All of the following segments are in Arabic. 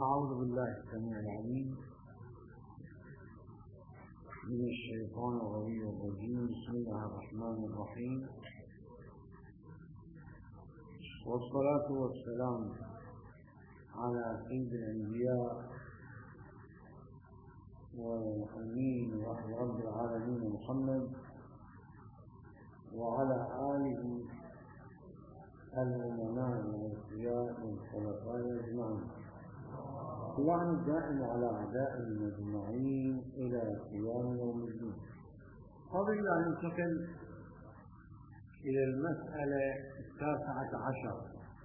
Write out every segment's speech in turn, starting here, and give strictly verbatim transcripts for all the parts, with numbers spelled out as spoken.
أعوذ بالله السميع العليم من الشيطان الرجيم. بسم الله الرحمن الرحيم، والصلاة والسلام على سيد الأنبياء والأمين وحي رب العالمين محمد وعلى آله الأمناء والأوفياء والخلفاء أجمعين، اللهم الدائم على أعدائهم أجمعين إلى قيام يوم الدين. قبل أن ننتقل إلى المسألة التاسعة عشر،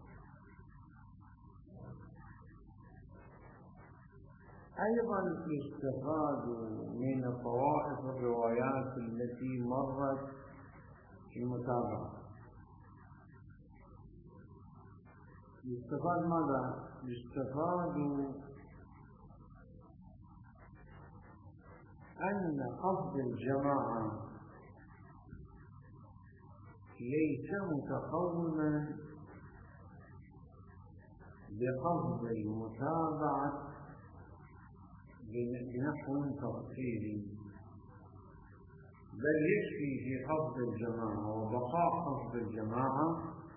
أيضا يستفاد من طوائف الروايات التي مرت في المتابعة. يستفاد ماذا؟ يستفاد أن قصد الجماعة ليس متقوما بقصد المتابعة بنحو تفصيلي، بل يكفي في قصد الجماعة وبقاء قصد الجماعة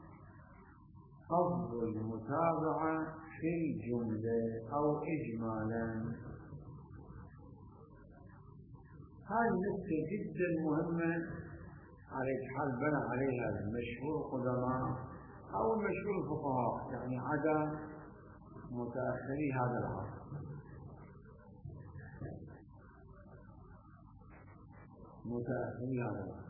قصد المتابعة في الجملة أو إجمالا. هذه نقطة جدا مهمة على حال بنى عليها المشهور القدماء أو المشهور الفقهاء، يعني عدا متأخري هذا العصر. متأخري هذا العصر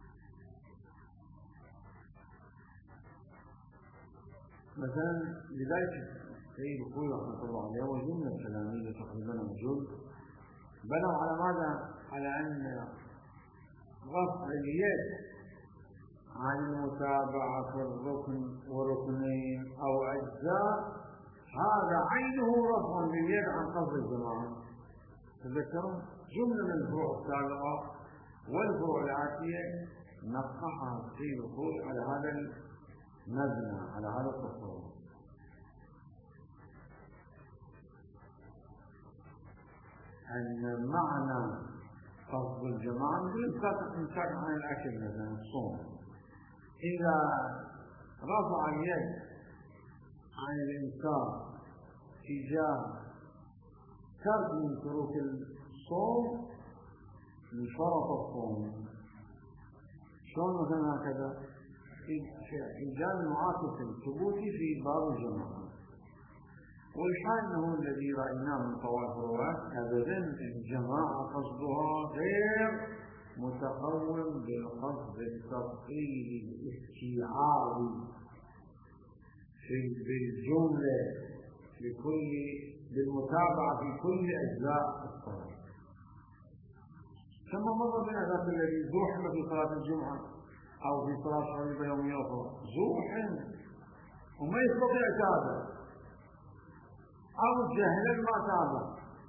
مثلا لذلك السيد الخوي رحمه الله عليه وجملة التلاميذ تقريبا موجود بنوا على ماذا؟ على أن رفع اليد عن المتابعة في الركن وركنين أو أجزاء هذا عينه رفع اليد عن قصد الجماعة. تذكرون جملة من الفروع السابقة والفروع الآتية نقحها السيد الخوي على هذا المبنى، على هذا التصور. أن معنى قصد الجماعة مثل الإمساك عن الأكل مثلا الصوم، إذا رفع اليد عن الإمساك تجاه ترك من ترك الصوم انشرط الصوم. شلون مثلا هكذا إيجاد المعاكس الثبوتي في باب الجماعة، والحال أنه الذي رأيناه من طوائف الرواة أبدا الجماعة قصدها غير متقوم بالقصد التفصيلي الاستيعابي في بالجملة لكل بالمتابعة في كل أجزاء الصلاة. كما مر بنا ذات الذي زحم في صلاة الجمعة أو في صلاة غريبة يومية أخرى، زحم وما يستطيع تابع أو جهلا ما تابع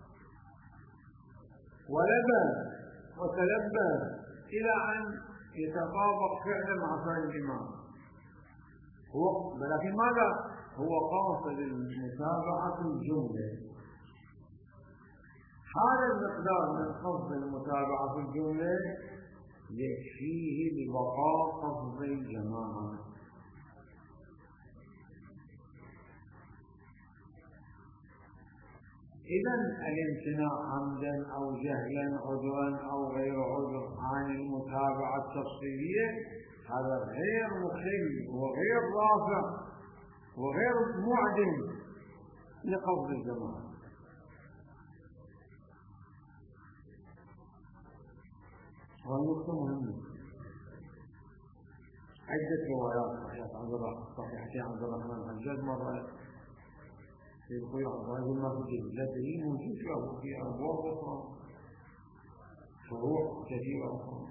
ولبى وتلبى إلى أن يتطابق فعلا مع فعل الإمام، هو ولكن ماذا؟ هو قاصد المتابعة الجملة. هذا المقدار من قصد المتابعة في الجملة يكفيه لبقاء قصد الجماعة. إذن الامتناع عمدا أو جهلا عذرا أو غير عذر عن المتابعة التفصيلية هذا غير مخل وغير رافع وغير معدم لقصد الجماعة. وهذه نقطة مهمة. عدة روايات صحيحة عن عبد الرحمن الحجاج مرة في الخير عن ما في جلده موجود في أبواب أخرى فروع كثيرة أخرى.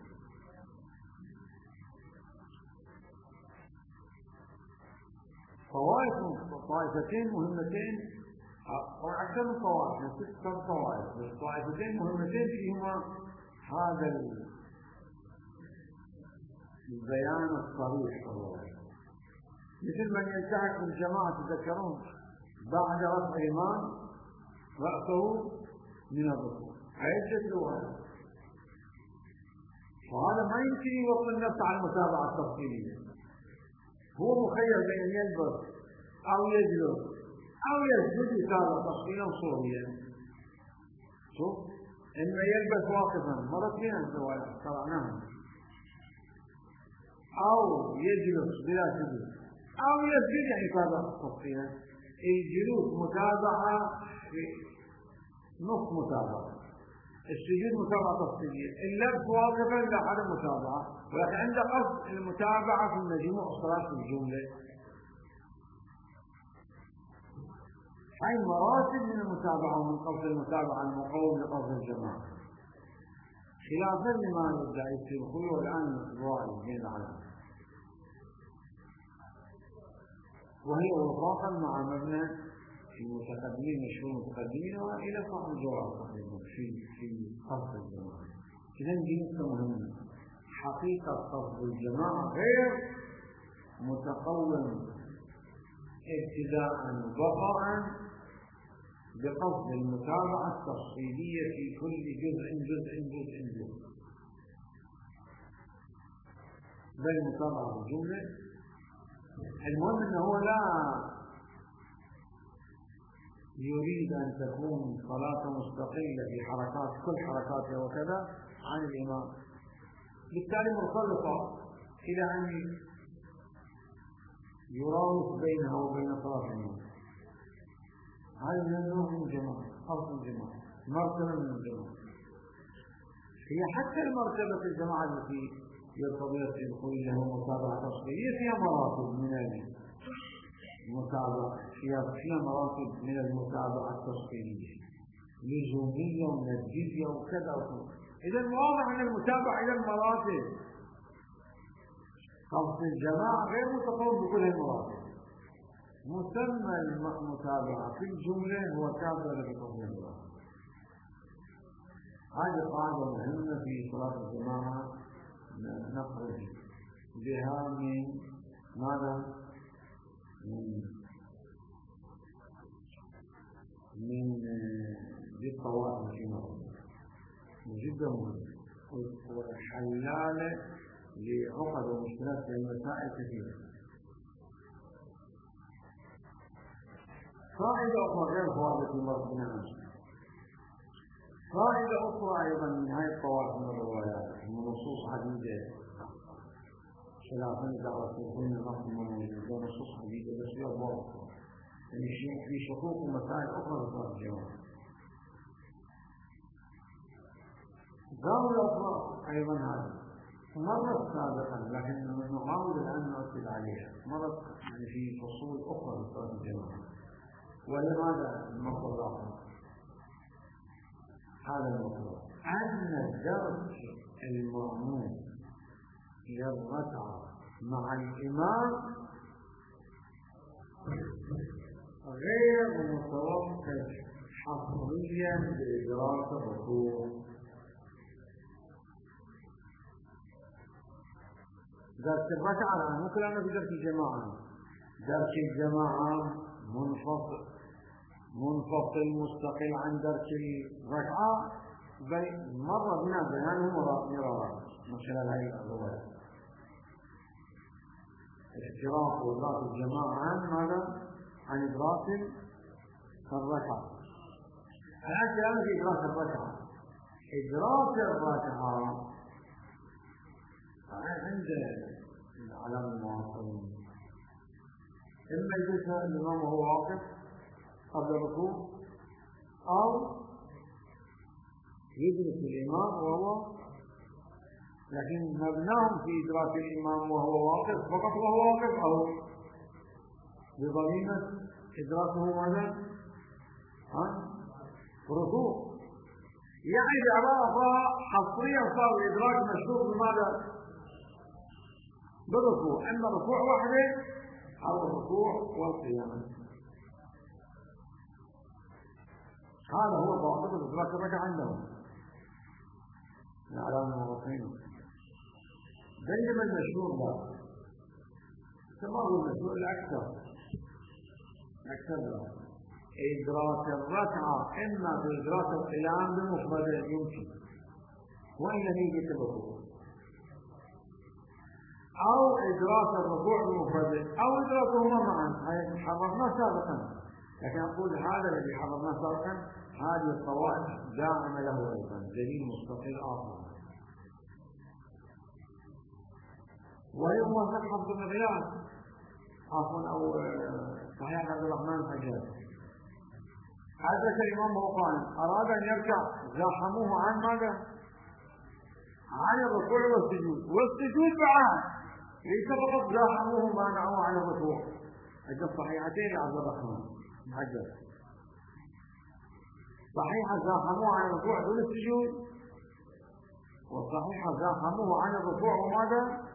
طوائف طائفتين مهمتين أو أكثر من طوائف ست طوائف طائفتين مهمتين فيهما هذا البيان الصريح والله. مثل من يلتحق بالجماعة تذكرون بعد رفع الإمام رأسه من الركوع. عدة روايات. وهذا ما يمكن يوصل نفسه على المتابعة التفصيلية. هو مخير بين يلبس أو يجلس أو يسجد يتابع تفصيلا صوريا. شوف إما يلبس واقفا مرتين الروايات قرأناها، أو يجلس بلا سجود، أو يسجد يعني يتابع تفصيلا. الجلوس متابعة في نص متابعة، السجود متابعة تفصيلية، اللبس واقفا لا حد متابعة، ولكن عند قصد المتابعة في مجموع الصلاة في الجملة. هاي مراتب من المتابعة ومن قصد المتابعة المقوم لقصد الجماعة، خلافا لما يدعي السلخوي والآن الرائي بين العالم، وهي وفاقا مع مبنى المتقدمين مشهور المتقدمين وإلى صاحب الجواب في في قصد الجماعة. إذا دي نقطة مهمة، حقيقة قصد الجماعة غير متقوم ابتداء وبقاء بقصد المتابعة التفصيلية في كل جزء جزء جزء جزء، بل متابعة الجملة. المهم أنه هو لا يريد أن تكون صلاة مستقلة في حركات كل حركاتها وكذا عن الإمام، بالتالي مرتبطة إلى أن يراوح بينها وبين صلاة الإمام. هذا من النوع من الجماعة، أصل الجماعة، مرتبة من الجماعة. هي حتى المرتبة الجماعة التي يرتضي الخروج له متابعة تفصيلية فيها مراتب من المتابعة، فيها فيها مراتب من المتابعة التفصيلية، لزومية وندية وكذا وكذا. إذا واضح أن المتابعة إلى المراتب، قصد الجماعة غير متقوم بكل المراتب. مسمى المتابعة في الجملة هو تابع لقصد الجماعة. هذه قاعدة مهمة في صلاة الجماعة نخرج بها من ماذا؟ من من بالطوائف في مصر، جدا مهم وحلالة لعقد ومشكلات في المسائل كثيرة. قاعدة أخرى غير فائدة مرضنا، قاعدة أخرى أيضا من هذه الطوائف من الروايات من نصوص عديدة، خلافا إذا رسولين نص من نصوص عديدة بس فيها ضابط، يعني في شقوق ومسائل أخرى لصلاة الجماعة. ضابط أخرى أيضا هذه مرت سابقا لكن نحاول الآن نؤكد عليها، مرت يعني في فصول أخرى لصلاة الجماعة. ولماذا المطلب الآخر؟ هذا المطلب أن درس المأموم للركعة مع الإمام غير متوقف حصريا بإدراك الركوع. درس الركعة مو كلامنا في درس الجماعة، درس الجماعة منفصل منفصل مستقل عن درس الركعة، بل مر بنا بيانه مرارا من خلال هذه الروايات. اختراق وإدراك الجماعة عن ماذا؟ عن إدراك الركعة. الآن كلامنا في إدراك الركعة. إدراك الركعة عند العلامة المعاصرين إما يجلس الإمام وهو واقف قبل الركوع، أو يجلس الإمام وهو، لكن مبناهم في إدراك الإمام وهو واقف فقط وهو واقف، أو بضميمة إدراكه ماذا؟ ها؟ ركوع. يعني بعبارة أخرى حصريا صار الإدراك مشروط بماذا؟ بالركوع، أما الركوع وحده أو الركوع والقيام. هذا هو ضابط الإدراك الركعة عندهم العلامة المعاصرين. بينما المشهور لا، كما هو المشهور الأكثر الأكثر لا، إدراك الركعة إما بإدراك القيام بمفرده يمكن وإن لم يجد الركوع، أو إدراك الركوع بمفرده أو إدراكهما معا. هذا حررناه سابقا، لكن أقول هذا الذي حررناه سابقا هذه الطوائف داعمة له أيضا دليل مستقل آخر. ويوم صحة بن غياث عفوا أو صحيح عبد الرحمن الحجاج حدث الإمام قائم أراد أن يركع زاحموه عن ماذا؟ عن الركوع والسجود، والسجود بعد ليس فقط زاحموه مانعوه عن الركوع. أجل الصحيحتين عبد الرحمن الحجاج صحيحة زاحموه عن الركوع دون السجود، والصحيحة زاحموه عن الركوع وماذا؟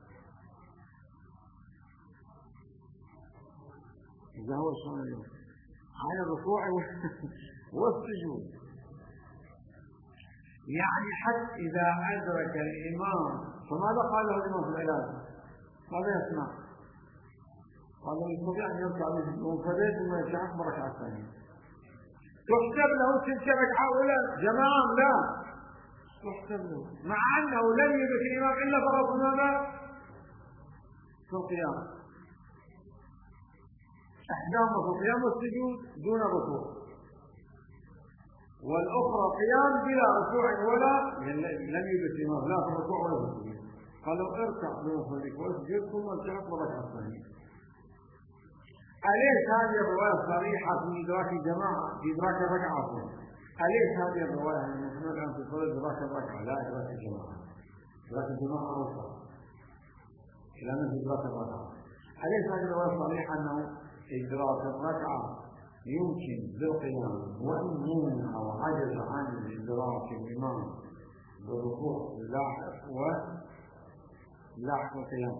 إذا هو الصلاة عن الركوع والسجود، يعني حتى إذا أدرك الإمام. فماذا قال له الإمام في العلاج؟ ماذا يصنع؟ قال له يستطيع أن يركع منفرد ثم يركع بركعة ثانية. تحسب له تلك الركعة أولى جماعة؟ لا تحسب له، مع أنه لم يدرك الإمام إلا فقط ماذا؟ في القيام. إحداهما في القيام والسجود دون ركوع، والأخرى قيام بلا ركوع ولا لم يدرك الإمام لا في الركوع ولا في السجود. قالوا اركع بمفردك واسجد ثم ارجع بركعة ثانية. أليس هذه الرواية صريحة في إدراك الجماعة في إدراك الركعة؟ أليس هذه الرواية أن نحن الآن في صلاة إدراك الركعة لا إدراك الجماعة؟ إدراك الجماعة أوسع إلى أن إدراك الركعة. أليس هذه الرواية صريحة أنه إدراك الركعة يمكن بالقيام، وإن منع وعجز عن إدراك الإمام بالركوع لاحق ولاحق القيام،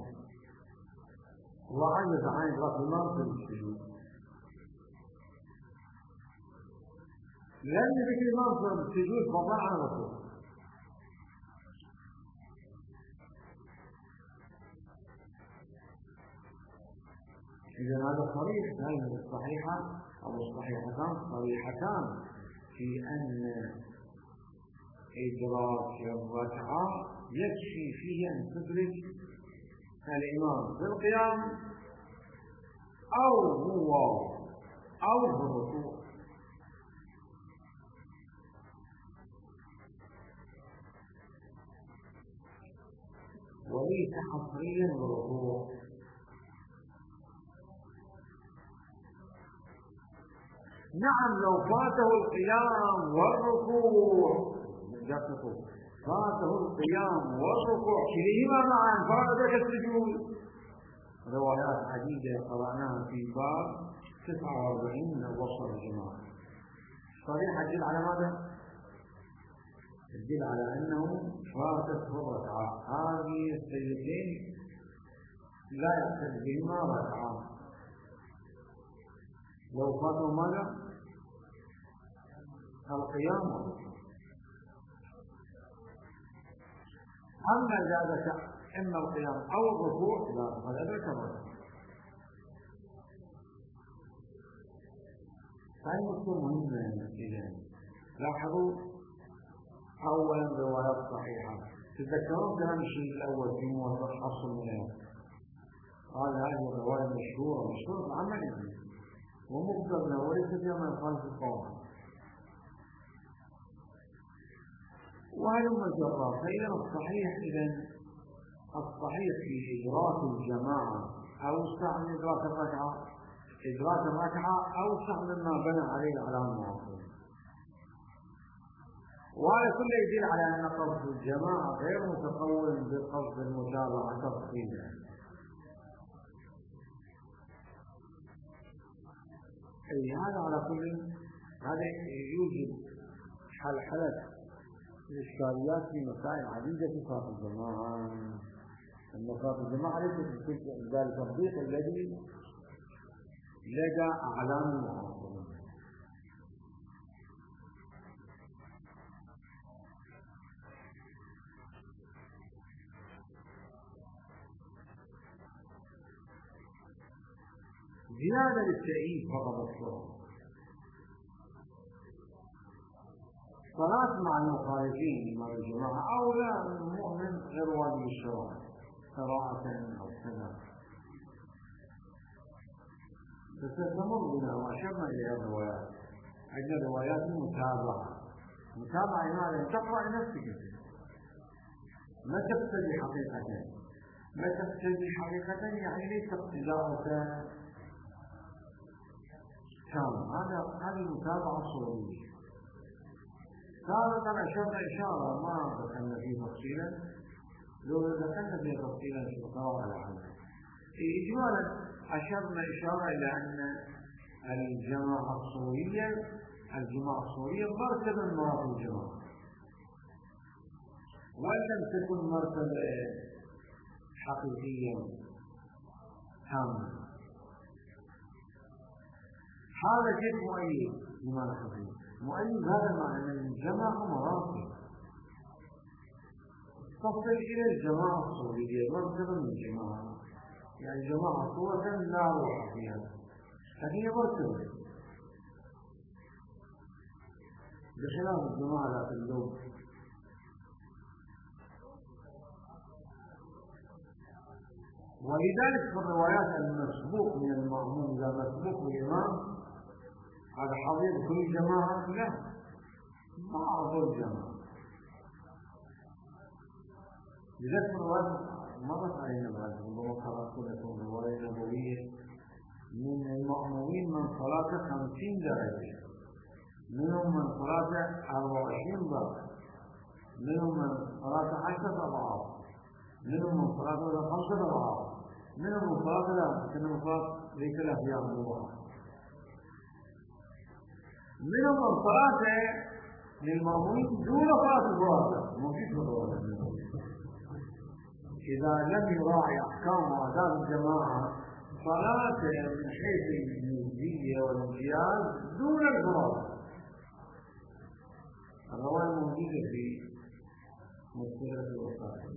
وعجز عن إدراك الإمام في السجود. لم يدرك الإمام في السجود فضلا عن الركوع. إذا هذا صريح، هذه الصحيحة أو الصحيحتان صريحتان في أن إدراك الركعة يكفي فيه أن تدرك الإمام في القيام أو هو أو في الركوع. وليس حصريا بالركوع. نعم لو فاته القيام والركوع فاته القيام والركوع كليهما معا فاتك السجود. روايات عديدة قرأناها في باب تسعة وأربعين من الوصف الجماعة صريحة تدل على ماذا؟ تدل على أنه فاتته الركعة. هذه السيدتين لا يحتج بهما ركعة. لو فاتوا ماذا؟ القيام. أما إذا أدرك إما القيام أو الركوع لا فقد أدرك الركعة. هذه نقطة مهمة جدا. لاحظوا أولا روايات صحيحة. تذكرون كلام الشيء الأول في موضوع حفص المنام قال هذه الرواية مشهورة مشهورة عمل ومقتضى وليس فيها ما يخالف القواعد. وهلم جرى. فإذا الصحيح إذن الصحيح في إدراك الجماعة أوسع من إدراك الركعة. إدراك الركعة أوسع مما بنى عليه الإعلام المعاصر. وهذا كله يدل على أن قصد الجماعة غير متقوم بقصد المتابعة تفصيلا. أي هذا على كل هذا يوجد حلحلة الإشكاليات في مسائل عديدة في صلاة الجماعة. أن صلاة الجماعة ليست ذلك التطبيق الذي لدى أعلام المعاصرين. زيادة للتأييد فقط الصورة صلاة مع المخالفين إمام الجماعة أو لا المؤمن غير واجب الشرع قراءة أو كذا. فستمر بنا وأشرنا إلى الروايات. عندنا روايات متابعة. متابعة يعني تقرأ نفسك ما تقتدي حقيقة. ما تقتدي حقيقة يعني ليس اقتداءك كامل. هذا هذه المتابعة صورية. سابقا أشرنا إشارة ما دخلنا فيه تفصيلا. لو دخلنا فيه تفصيلا في القراءة العامة. إجمالا أشرنا إشارة إلى أن الجماعة الصورية الجماعة الصورية مرتبة من مراتب الجماعة، وإن لم تكن مرتبة حقيقية تامة. هذا كيف مؤيد لما نحن مؤيد هذا معنى أن الجماعة مراتب تصل إلى الجماعة الصورية مرتبة من الجماعة، يعني جماعة صورة لا روح فيها هذه مرتبة بخلاف الجماعة ذات اللوم. ولذلك في الروايات المسبوق من المأموم إذا مسبوق بالإمام هذا حضيض كل جماعة لا ما أعظم جماعة. لذلك في الروايات مرت علينا بعد ربما قرأت لكم رواية نبوية من المأمومين من صلاة خمسين درجة، منهم من صلاة أربعة وعشرين درجة، منهم من صلاة عشرة أضعاف، منهم من صلاة خمسة أضعاف، منهم من صلاة لا كأنه صلاة ليس له فيها الله، منهم من صلاة للمأمومين دون صلاة الرابع موجود في الرابع. إذا لم يراعي أحكام وآداب الجماعة صلاة من حيث النسبية والامتياز دون الفرائض. الرواية موجودة في مشكلة الوسائل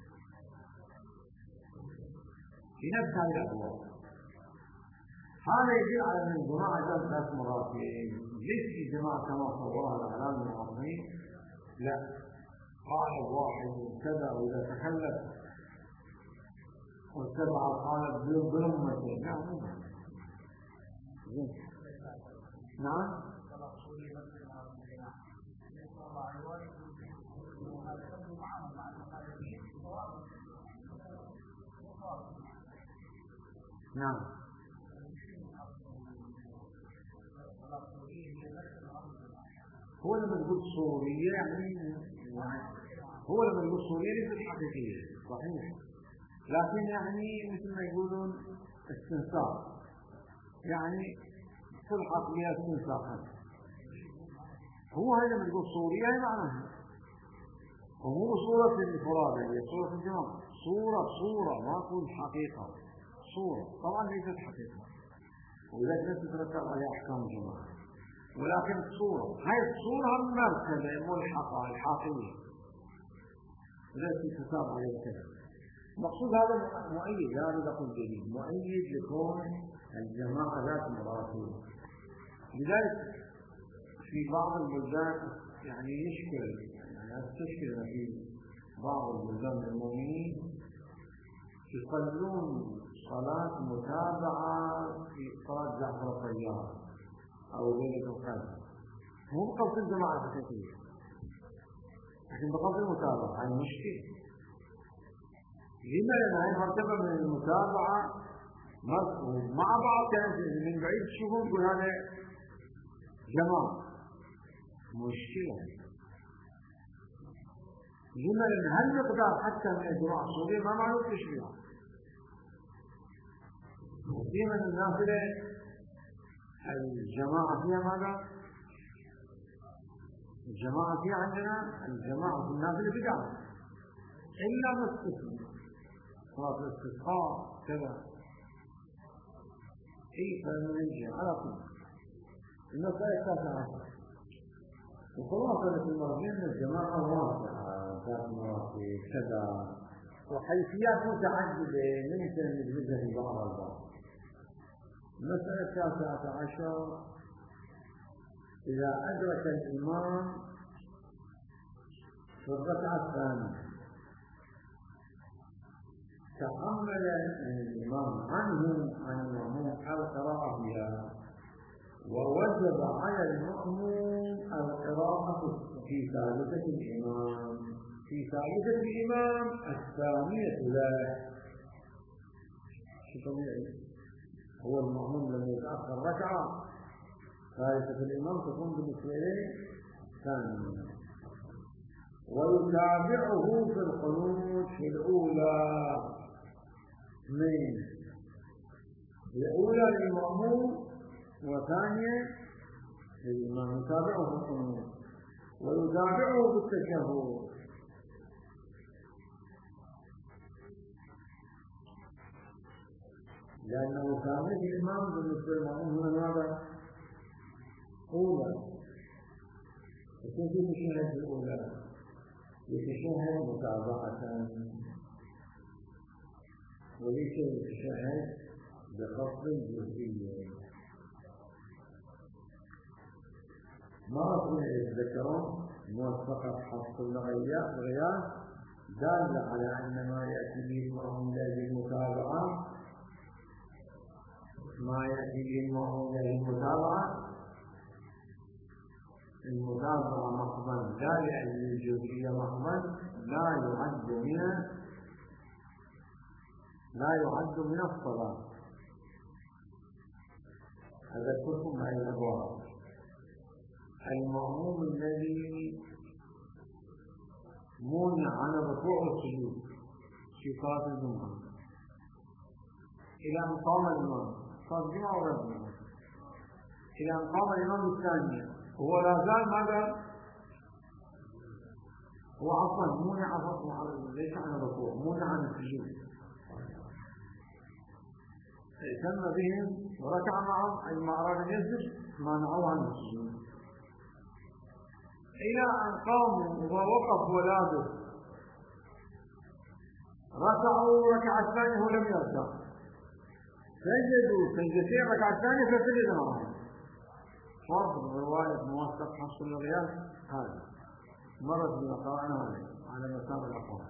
في نفس هذه الأبواب. هذا يدل على أن الجماعة ذات ثلاث مراتب، ليس الجماعة كما صورها الإعلام المعاصرين لا قائد واحد كذا وإذا تخلف والسبعة قالت بلمتين. لا مو نعم نعم هو لما تقول صورية يعني هو لما تقول صورية ليست حقيقية صحيح، لكن يعني مثل ما يقولون استنساخ، يعني تلحق بها استنساخا. هو هذا من يقول صورية هي معناها وهو صورة الإفراد هي صورة الجماعة، صورة صورة ما تكون حقيقة، صورة طبعا ليست حقيقة ولذلك لا تترتب على أحكام الجماعة، ولكن صورة هاي الصورة المرتبة ملحقة الحاقية التي تتابع عليها كذا. مقصود هذا مؤيد هذا نقول دليل مؤيد لكون الجماعة ذات مراتب. لذلك في بعض البلدان يعني يشكل يعني تشكل في بعض البلدان المؤمنين يصلون صلاة متابعة في صلاة جعفر الطيار أو ليلة القدر، مو بقصد الجماعة الحقيقية لكن بقصد المتابعة. هذه مشكلة. لما لأن هذه مرتبة من المتابعة مع بعض كانت من بعيد تشوفون يقول هذا جماعة مشكلة. لما لأن هالمقدار حتى من الجماعة الصورية ما معلوم تشبيها. وفي من النافلة الجماعة فيها ماذا؟ الجماعة فيها عندنا الجماعة في النافلة بدعة إلا مستثنى صلاة الاستسقاء كذا. إيه فنرجع على كل المسألة التاسعة عشر. وخلاصة في المرضين الجماعة واسعة ذات مراتب كذا وحيثيات متعددة ممكن ندرجها في بعض البعض. المسألة التاسعة عشر إذا أدرك الإمام في الركعة الثانية تحمل الإمام عنه عن المأموم القراءة بها، ووجب على المأموم القراءة في ثالثة الإمام في ثالثة الإمام الثانية له. شو طبيعي؟ هو المأموم لما يتأخر ركعة ثالثة الإمام تكون بالنسبة إليه ثانية، ويتابعه في القنوت في الأولى اثنين، الأولى للمأموم وثانية للإمام، يتابعه في القنوت ويتابعه في التشهد. لأنه ثانية الإمام بالنسبة للمأموم هنا ماذا؟ أولى، يكون يتشهد في الأولى، يتشهد متابعة وليس يتشهد بخفض جزئي. مرة يتذكرون موثقة حفظ الغياث دالة على أن ما يأتي به المأموم له المتابعة ما يأتي به المأموم له المتابعة المتابعة محضا لا لأجل الجزئية محضا لا يعد من لا يعد من الصلاة. أذكركم بهذه الأبواب. المأموم الذي منع عن الركوع والسجود في صلاة الجمعة إلى أن قام الإمام، صلاة الجمعة وغير الجمعة، إلى أن قام الإمام الثانية، هو لا زال ماذا؟ هو عفوا منع ليس عن الركوع، منع عن السجود، اهتم بهم وركع معهم، أي ما أراد أن يسجد مانعوه عن السجود إلى أن قاموا ووقف ولابس، ركعوا ركعة الثانية هو لم يركع، سجدوا سجدتين ركعة الثانية فسجد معهم. فرض رواية موثق حفص الغياث هذا مرت بما قرأنا عليه على مسار الأقوال.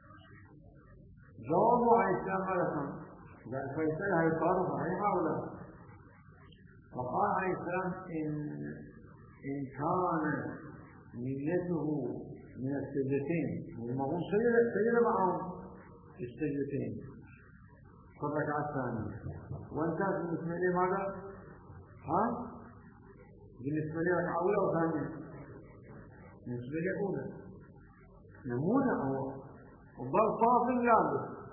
جوابه عليه السلام ماذا؟ قال فيسأل هل الفرض صحيحة ولا لا؟ فقال عليه السلام إن إن كان نيته من السجدتين والمأموم سجد سجد معهم السجدتين في الركعة الثانية، وانتهت بالنسبة لي ماذا؟ ها؟ بالنسبة لي ركعة أولى وثانية؟ بالنسبة لي أولى نموذج هو وضل فاصل لابس.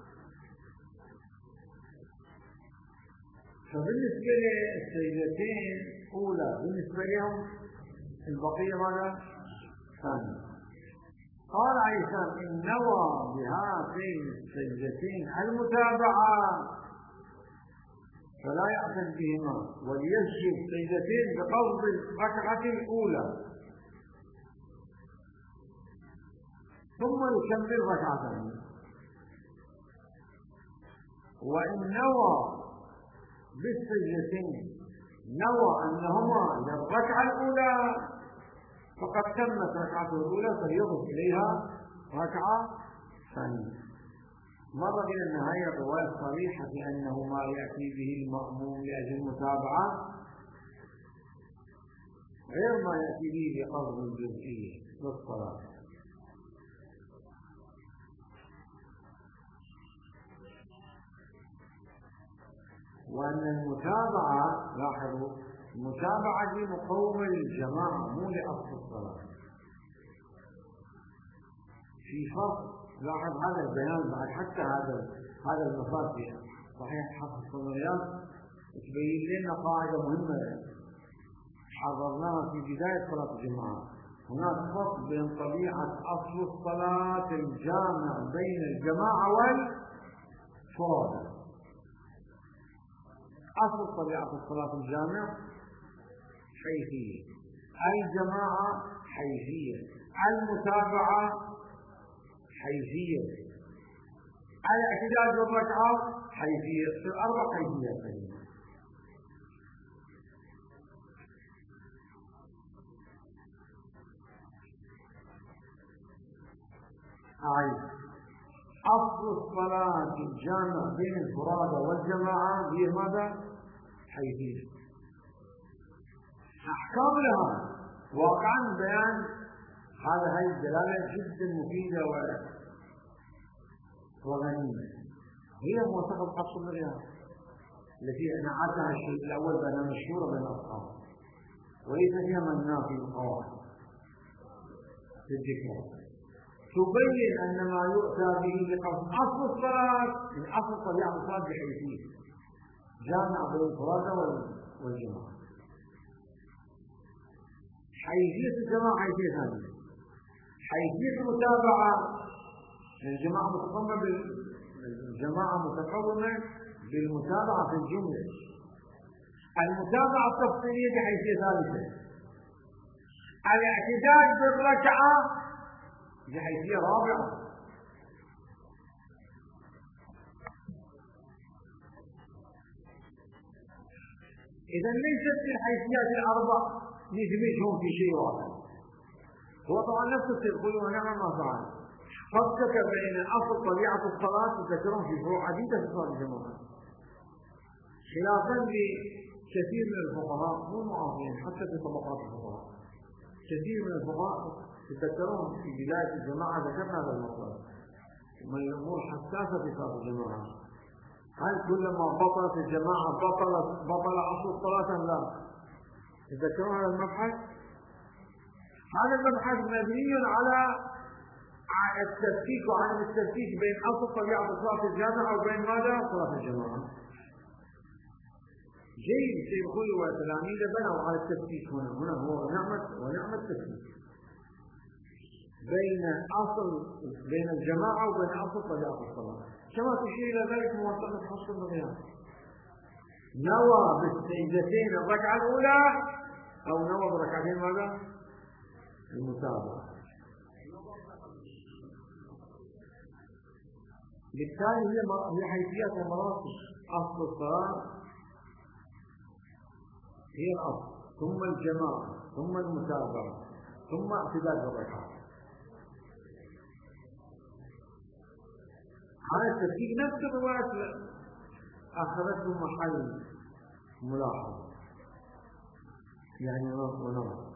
فبالنسبة للسجدتين أولى، بالنسبة لهم البقية ماذا؟ ثانية. قال عليه السلام إن نوى بهاتين السجدتين المتابعة فلا يعتد بهما وليسجد سجدتين بقصد الركعة الأولى ثم يكمل ركعة ثانية. وإن نوى بالسجدتين نوى أنهما للركعة الأولى فقد تمت ركعته الأولى فليضف إليها ركعة ثانية. مر إلى النهاية الرواية الصريحة بأنه ما يأتي به المأموم لأجل المتابعة غير ما يأتي به بقصد الجزئية للصلاة. وأن المتابعة لاحظوا المتابعة دي مقومة للجماعة مو لأصل الصلاة. في فرق، لاحظ هذا البيان بعد حتى هذا هذا المفاد في صحيح حفظ الصدريات تبين لنا قاعدة مهمة حضرناها في بداية صلاة الجمعة. هناك فرق بين طبيعة أصل الصلاة الجامع بين الجماعة والفرادى. أصل طبيعة الصلاة الجامع حيثية، الجماعة حيثية، المتابعة حيثية، الاعتداد بالركعات حيثية، في الأربع حيثيات. أعيد. أصل الصلاة الجامع بين الفرادى والجماعة هي ماذا؟ حيثية. أحكام لها واقعا بيان هذا هاي الدلالة جدا مفيدة وغنية. هي موثقة بحفص الرياض التي أنعتها الشيء الأول بأنها مشهورة بين الأصحاب وليس فيها من نافي القواعد في الذكر. تبين أن ما يؤتى به بقصد أصل الصلاة من أصل طبيعة الصلاة بحيثية جامع بين الفرادى والجماعة. حيثية الجماعة حيثية ثانية. حيثية المتابعة الجماعة متقومة بالجماعة متقومة بالمتابعة في الجملة. المتابعة التفصيلية بحيثية ثالثة. الاعتداد بالركعة بحيثية رابعة. إذا ليست الحيثيات الأربع ندمجهم في شيء واحد. هو طبعا نفس التقول ونعم ما فعل. فكك بين أصل طبيعة الصلاة تذكرون في فروع عديدة في صلاة الجماعة خلافا لكثير من الفقهاء مو معاصرين حتى في طبقات الفقهاء. كثير من الفقهاء تذكرون في بداية الجماعة ذكرنا هذا المطلب من الأمور حساسة في صلاة الجماعة. هل كلما بطلت الجماعة بطلت بطل أصل الصلاة أم لا؟ تذكرون هذا المبحث؟ هذا المبحث مبني على التفكيك وعدم التفكيك بين أصل طبيعة صلاة الجامعة وبين ماذا؟ صلاة الجماعة. جيد سيد خوي وتلاميذه بنوا على التفكيك هنا هنا هو نعمة ونعمة التفكيك بين أصل بين الجماعة وبين أصل طبيعة الصلاة كما تشير إلى ذلك موثقة حفص الرياض. نوى بالسجدتين الركعة الأولى أو نوى بركعتين ماذا؟ المتابعة. بالتالي هي هي حيثيات ومراتب. أصل الصلاة هي الأصل ثم الجماعة ثم المتابعة ثم اعتداد الركعة. هذا التفكيك نفس الروايات أخذته محل ملاحظة يعني ونظر.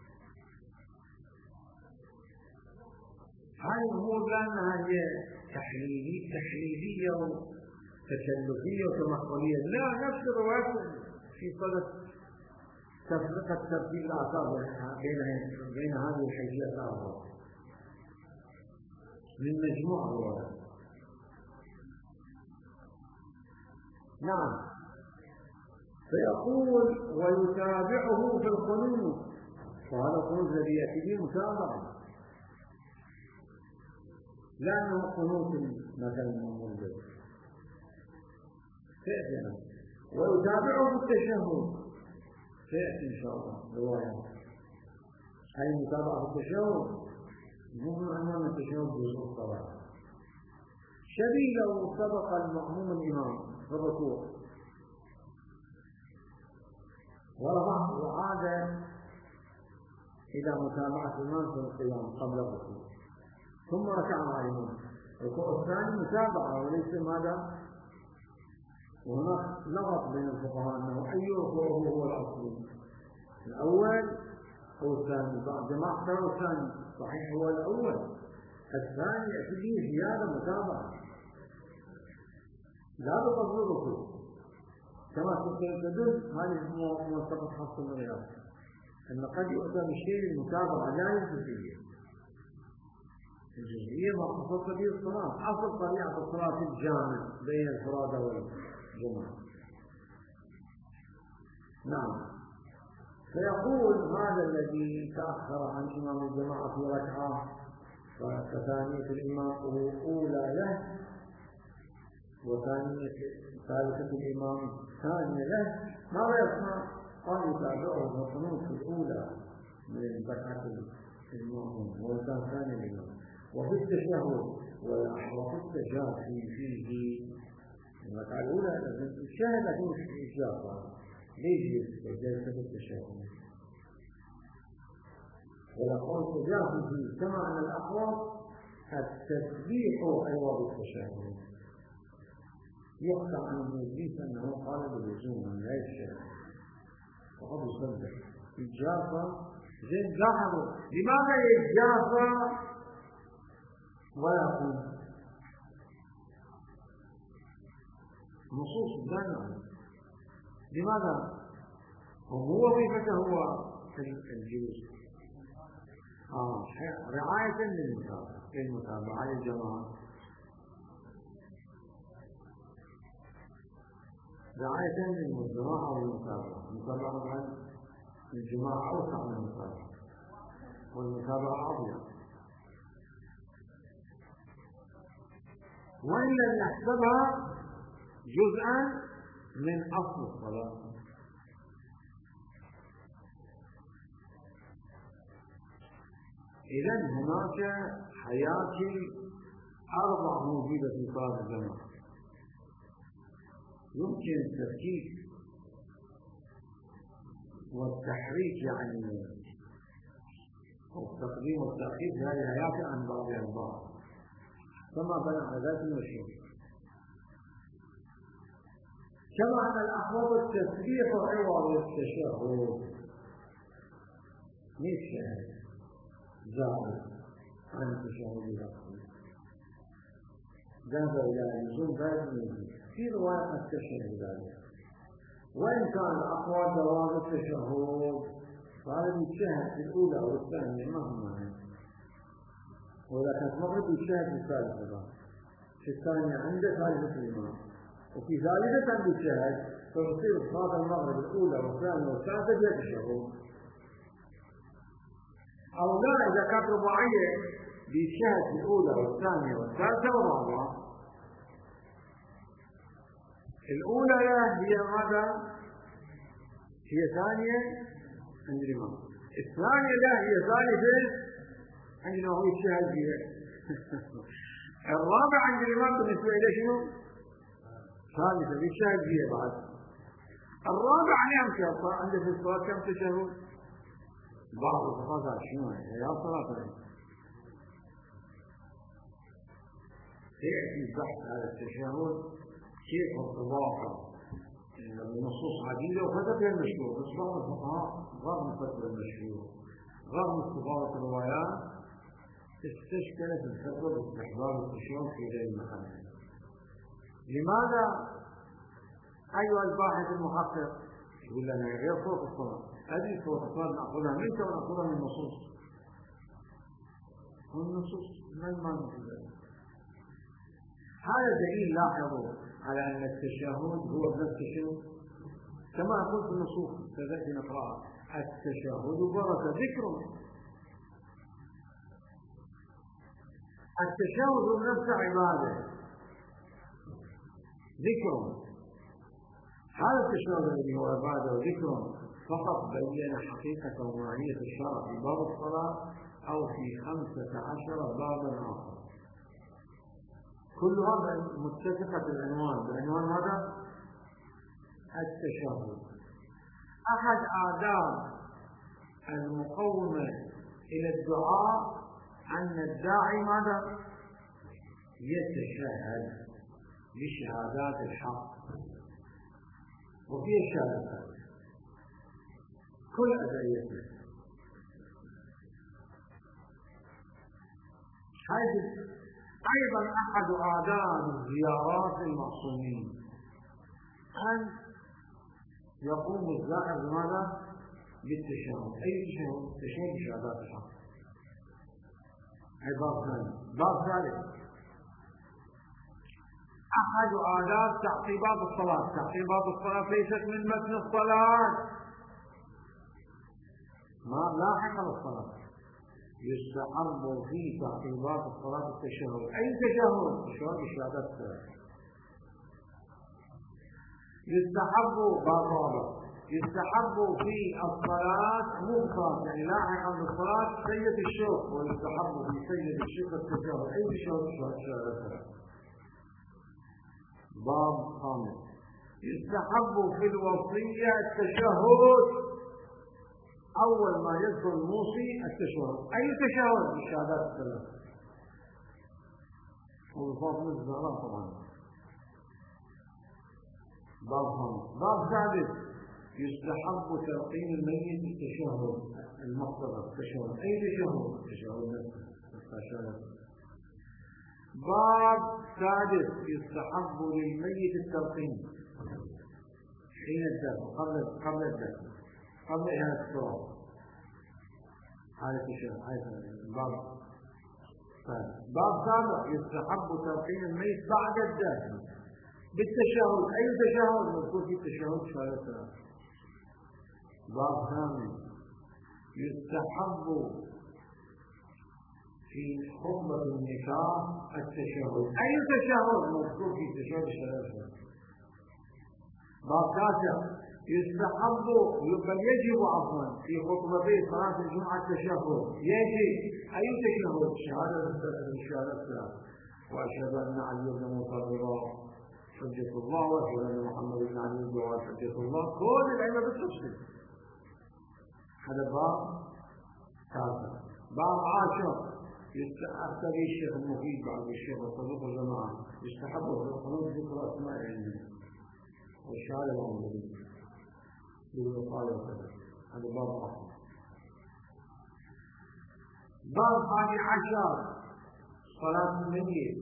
هذه الأمور لأنها هي تحليلية تحليلية وتكلفية وتمحورية لا نفس الروايات في صدد تفرقة ترتيب الآثار بين بين هذه الحيثيات الأربعة من مجموع الروايات. نعم. فيقول ويتابعه في القنوت وهذا القنوت الذي يأتي به متابعة لأنه قنوت مثلا منزل فيأتينا. ويتابعه في التشهد سيأتي إن شاء الله رواية. هذه المتابعة في التشهد مهم أمام التشهد جزء الصلاة شبيه لو سبق المأموم الإمام في الركوع ورفع وعاد إلى متابعة الإمام في القيام قبل الركوع ثم ركع مع الإمام. الركوع الثاني متابعة وليس ماذا؟ وهناك لغط بين الفقهاء أنه أي ركوع هو الأصل الأول أو الثاني. بعض جماعة اختاروا الثاني صحيح هو الأول. الثاني يأتي به زيادة متابعة لا بقصد الركوع كما تدل هذه موثقة حفص الرياض أن قد يؤتى بشيء المتابعة لا الجزئية. الجزئية مخصوصة به الصلاة. أصل طبيعة الصلاة الجامع بين الفرادى والجماعة. نعم. فيقول هذا الذي تأخر عن إمام الجماعة في ركعة فثانية الإمام أولى له وثانية ثالثة الإمام ثانية له ماذا يصنع؟ قال يتابعه في القنوت في الأولى من ركعة الإمام والثانية الإمام وفي التشهد وفي التشهد فيه الركعة الأولى الشاهد أكون في إجابة ليش جلسة التشهد ويقول تجاه فيه كما أن الأحوط التسبيح عوض التشهد. يحكى عن ابن أنه قال باللزوم من لا يشهد وقد يسبح يتجافى. زين لاحظوا لماذا يتجافى ويقوم؟ نصوص دائما. لماذا؟ وهو وظيفته هو الجلوس آه رعاية للمتابعة للمتابعة للجماعة، رعاية للجماعة والمتابعة. المتابعة الجماعة أوسع من المتابعة، والمتابعة أضيق. وإن لم نحسبها جزءا من أصل الصلاة. إذن هناك حياة أربع موجودة في صلاة الجماعة. يمكن التفكيك والتحريك يعني التقديم والتأخير هذه حياة عن بعضها البعض كما بنى على ذات المشهور. كما أن الأحوال التسبيح عوض التشهد ليس زائد عن التشهد الأخير، ذهب إلى لزوم ذات المشهور في رواية التشهد ذلك. وإن كان الأقوال دوام التشهد فهذا يتشهد في الأولى أو الثانية ما هو معنى، وإذا كانت مرة يتشهد في الثالثة، في الثانية عند ثالثة الإمام، وفي ثالثة يتشهد فتصير صلاة المغرب الأولى والثانية والثالثة بلا تشهد. أو لا، إذا كانت رباعية بيتشهد في الأولى والثانية والثالثة والرابعة. الأولى هي ماذا؟ هي ثانية عند الإمام، الثانية لا هي ثالثة عندنا هو يتشهد فيها. الرابع عند الإمام بالنسبة إلى شنو؟ ثالثة يتشهد فيها بعد. الرابع نعم شرطة عنده في الصلاة كم تشهد؟ بعض الصلاة شنو هي صلاة يأتي بحث هذا التشهد كيف ارتباطه بنصوص عديدة وفتح المشهور. بس بعض الفقهاء رغم فتح المشهور رغم استفاضة الروايات استشكلت الفتوى باستحباب التشهد في غير المكان. لماذا أيها الباحث المحقق يقول لنا غير صوت الصلاة؟ هذه صوت الصلاة نأخذها منك ونأخذها من النصوص، والنصوص من ما نقول ذلك. هذا دليل لاحظوا على أن التشهد هو بنفس الشيء كما قلت في النصوص سأتي نقرأها. التشهد بركة ذكر، التشهد نفس عبادة ذكر. هذا التشهد الذي هو عبادة وذكر فقط بين حقيقة ومعانية الشرع في باب الصلاة أو في خمسة عشر بابا آخر، كل هذا متفقة العنوان بالعنوان هذا التشهد. أحد آداب المقومة إلى الدعاء أن الداعي ماذا؟ يتشهد بشهادات الحق وفي الشهادات كل أدعيته. هذه أيضا أحد آداب زيارات المعصومين أن يقوم الزائر بماذا؟ بالتشهد. أي تشهد؟ تشهد بشهادات الحق. أي باب ثاني. باب ثالث أحد آداب تعقيبات الصلاة. تعقيبات الصلاة ليست من متن الصلاة، ما لاحق الصلاة. يستحب في تعقيبات الصلاة التشهد. أي تشهد؟ تشهد بشهادات الثلاث. يستحب باب رابع يستحب في الصلاة مبقى يعني لاحقا بالصلاة سيد الشوق، ويستحب في سيد الشوق التشهد. أي تشهد؟ شهادات الثلاث. باب خامس يستحب في الوصية التشهد. أول ما يذكر الموصي التشهد. أي تشهد؟ الشهادات الثلاث. وفاطمة الزهراء طبعا. باب خامس. باب سادس يستحب تلقين الميت التشهد المقتضى التشهد. أي تشهد؟ التشهد نفسه. باب سادس يستحب للميت التلقين حين الدفن قبل قبل الدفن قبل إهانة التراب. هذا التشهد. هذا الباب السادس. باب سابع يستحب تلقين الميت بعد الدفن بالتشهد. أي تشهد؟ مذكور في التشهد ثلاثة. باب ثامن يستحب في خطبة النكاح التشهد. أي تشهد؟ مذكور في التشهد ثلاثة. باب تاسع يستحب بل يجب عفوا في خطبتي صلاة الجمعة التشهد. يجب. أي تشهد؟ شهادة الشهادة وأشهد أن علي بن موسى الرضا حجة الله وأشهد أن محمد بن علي بن حجة الله. كل العلم بالتفصيل. هذا باب تاسع. باب عاشر يستحب الشيخ المفيد بعد الشيخ الصدوق الجماعة يستحب في القنوت ذكر أسماء العلم والشهادة المعمولين بالوقاية وكذا. هذا باب آخر. باب الحادي عشر صلاة الميت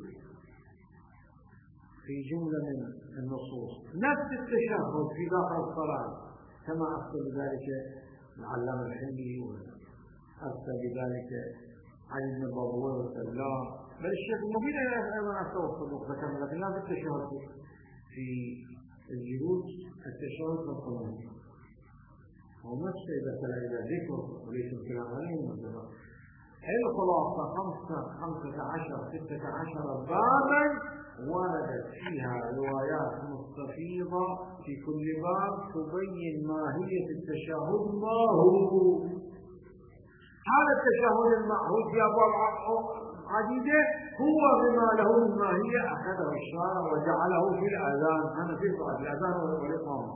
في جملة من النصوص نفس التشهد في داخل الصلاة كما أفتى بذلك العلامة الحلي وأفتى بذلك علي بن البابوي والسلام بل الشيخ المبين أيضا أفتى والصدوق ذكرنا لكن لا بالتشهد في الجلوس التشهد في القنوت ونفس إذا كان إلى ذكر وليس الكلام عليهم والجماعة. الخلاصة خمسة خمسة عشر ستة عشر بابا وردت فيها روايات مستفيضة في كل باب تبين ماهية التشهد ما هو. هذا التشهد المعهود في أبواب عديدة هو بما له من ماهية أخذه الشارع وجعله في الأذان. أنا في صلاة الأذان والإقامة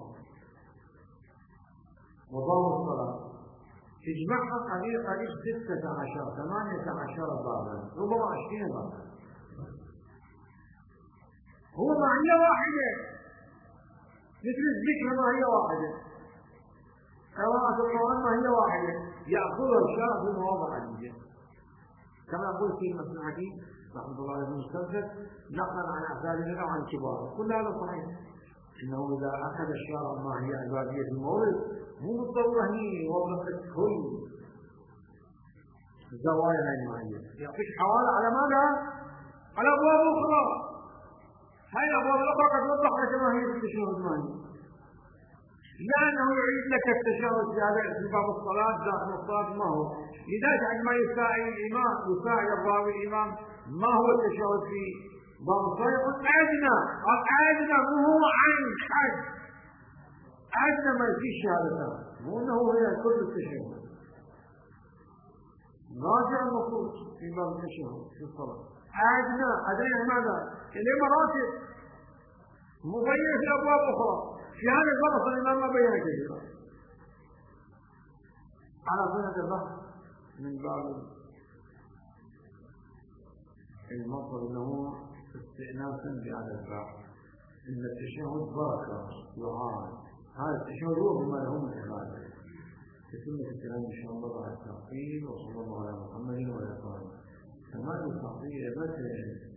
وضوء الصلاة تجمعها قليل قليل ستة عشر ثمانية عشر بابا ربما عشرين بابا. هو ماهية واحدة مثل الذكر ماهية واحدة قراءة القرآن ماهية واحدة يأخذها الشارع في مواضع عديدة كما يقول في مثل الحديث رحمه الله عليه المستدرك نقلا عن أعدادنا وعن كباره. كل هذا صحيح إنه إذا أخذ الشارع ماهية عبادية المولد مو بالضرورة هي وضعت كل زوايا الماهية يعطيك حوالي على ماذا؟ على أبواب أخرى. هاي الأبواب الأخرى قد وضح لك ماهية التشهد الماهية لأنه يعيد لك التشهد في باب الصلاة داخل الصلاة ما هو. لذلك عندما يساعي الإمام يساعي الراوي الإمام ما هو التشهد في باب الصلاة يقول أدنى أدنى مو هو عين حد أدنى ما في شهادتها مو أنه هي كل التشهد. راجع النصوص في باب التشهد في الصلاة أدنى أدنى ماذا؟ اللي مراتب مبينة في أبواب أخرى. في هذا الباب الإمام ما بين كثيرا على سنة البحث من باب المطر أنه استئناسا بهذا الباب إن التشهد بركة دعاء. هذا التشهد هو بما له من عبادة. كسنة الكلام إن شاء الله على التعقيد وصلى الله على محمد وعلى آله وصحبه. كما التعقيد